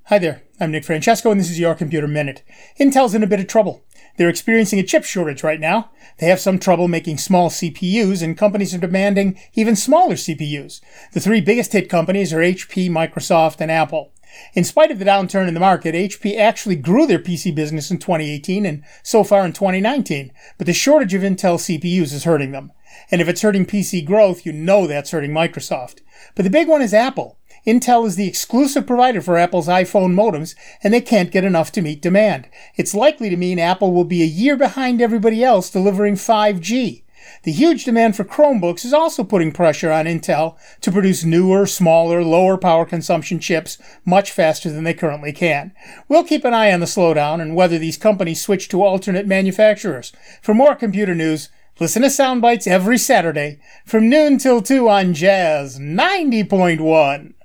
Hi there, I'm Nick Francesco, and this is your Computer Minute. Intel's in a bit of trouble. They're experiencing a chip shortage right now. They have some trouble making small CPUs, and companies are demanding even smaller CPUs. The three biggest hit companies are HP, Microsoft, and Apple. In spite of the downturn in the market, HP actually grew their PC business in 2018 and so far in 2019, but the shortage of Intel CPUs is hurting them. And if it's hurting PC growth, you know that's hurting Microsoft. But the big one is Apple. Intel is the exclusive provider for Apple's iPhone modems, and they can't get enough to meet demand. It's likely to mean Apple will be a year behind everybody else delivering 5G. The huge demand for Chromebooks is also putting pressure on Intel to produce newer, smaller, lower power consumption chips much faster than they currently can. We'll keep an eye on the slowdown and whether these companies switch to alternate manufacturers. For more computer news, listen to Soundbites every Saturday from noon till 2 on Jazz 90.1.